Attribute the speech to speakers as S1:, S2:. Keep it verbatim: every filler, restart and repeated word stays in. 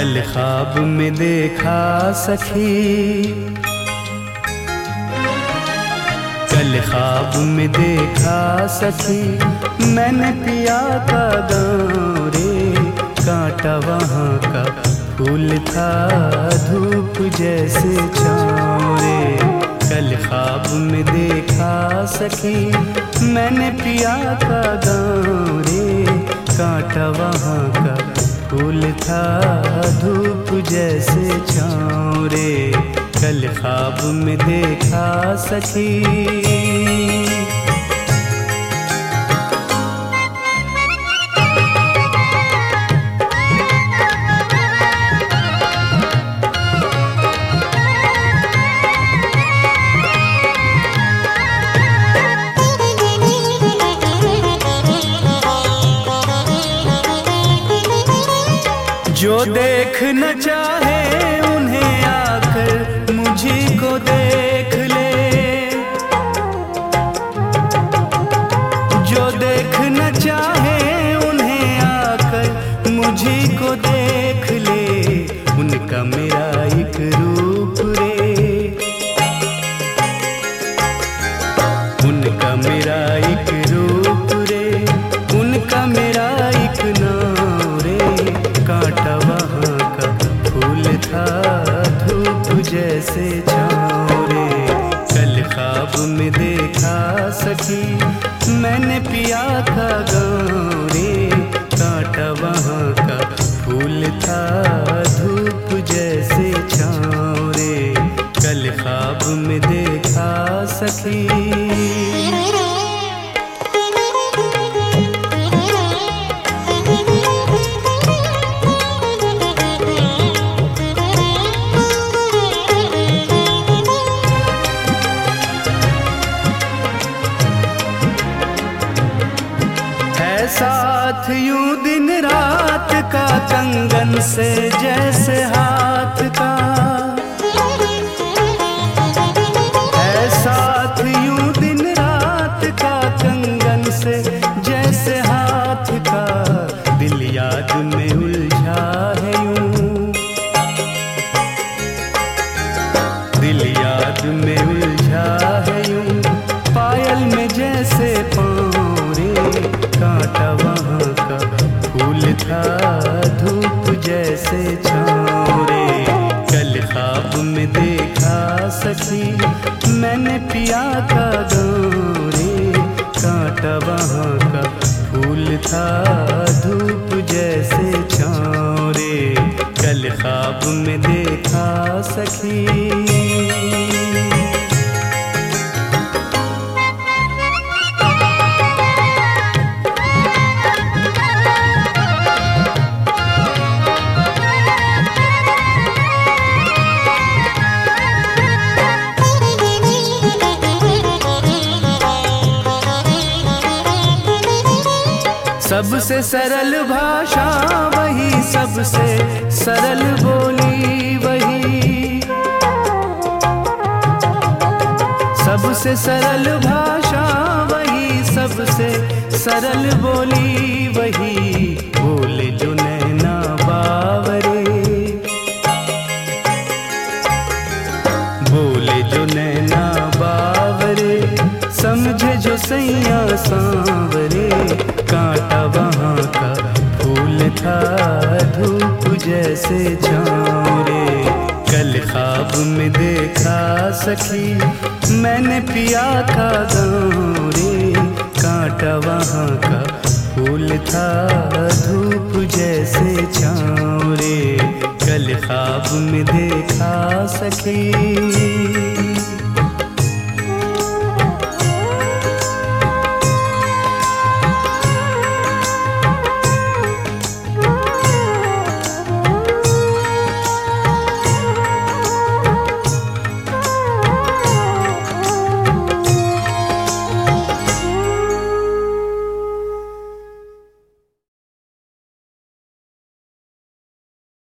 S1: कल ख्वाब में देखा सखी, कल ख्वाब में देखा सखी मैंने पिया का गाँव रे। कांटा वहाँ का फूल था धूप जैसे छाँव रे। कल ख्वाब में देखा सखी मैंने पिया का गाँव रे। कांटा वहाँ का फूल था धूप जैसे छाँव रे। कल ख्वाब में देखा सखी। जो देख न चाहे उन्हें आकर मुझी को देख ले, जो देख न चाहे उन्हें आकर मुझी को देख ले। उनका मेरा एक रूप रे, उनका मेरा एक रूप रे, उनका मेरा एक नाम रे। कांटा वहाँ का फूल था धूप जैसे छाँव रे। कल ख्वाब में देखा सखी मैंने पिया था गाँव रे। कांटा वहाँ का फूल था धूप जैसे छाँव रे। कल ख्वाब में देखा सखी। साथ यूं दिन रात का कंगन से जैसे हाथ का, है साथ यूं दिन रात का कंगन से जैसे हाथ का। दिल याद में उलझा है यूं, दिल याद में उलझा है यूं। पायल में जैसे पाँव रे। कांटा वहाँ का फूल था धूप जैसे छाँव रे। कल ख्वाब में देखा सखी मैंने पिया का गाँव रे। कांटा वहाँ का फूल था धूप जैसे छाँव रे। कल ख्वाब में देखा सखी। सबसे सरल भाषा वही, सबसे सरल बोली वही, सबसे सरल भाषा वही, सबसे सरल बोली वही। बोले जो नैना बावरे, बोले जो नैना बावरे, समझे जो सैया सांवरे। कांटा वहाँ का फूल था धूप जैसे छाँव रे। कल ख्वाब में देखा सखी मैंने पिया था गाँव रे। कांटा वहाँ का फूल था धूप जैसे छाँव रे। कल ख्वाब में देखा सखी।